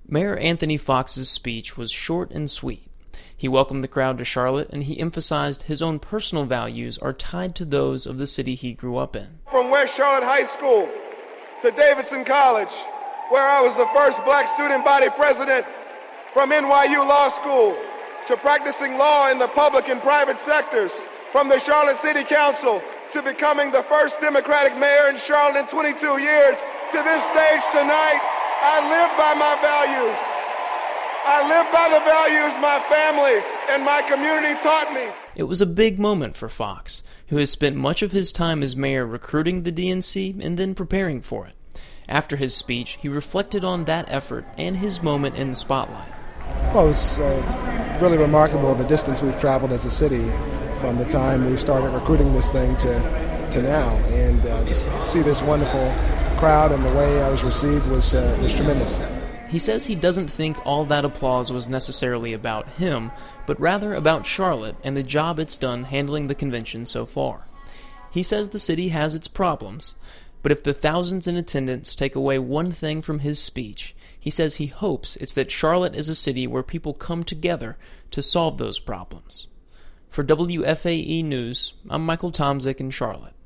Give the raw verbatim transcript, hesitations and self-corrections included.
Mayor Anthony Foxx's speech was short and sweet. He welcomed the crowd to Charlotte, and he emphasized his own personal values are tied to those of the city he grew up in. From West Charlotte High School to Davidson College, where I was the first black student body president, from N Y U Law School to practicing law in the public and private sectors, from the Charlotte City Council to becoming the first Democratic mayor in Charlotte in twenty-two years, to this stage tonight, I live by my values. I live by the values my family and my community taught me. It was a big moment for Foxx, who has spent much of his time as mayor recruiting the D N C and then preparing for it. After his speech, he reflected on that effort and his moment in the spotlight. Well, it was uh, really remarkable the distance we've traveled as a city from the time we started recruiting this thing to, to now. And uh, to see this wonderful crowd and the way I was received was, uh, was tremendous. He says he doesn't think all that applause was necessarily about him, but rather about Charlotte and the job it's done handling the convention so far. He says the city has its problems, but if the thousands in attendance take away one thing from his speech, he says he hopes it's that Charlotte is a city where people come together to solve those problems. For W F A E News, I'm Michael Tomzik in Charlotte.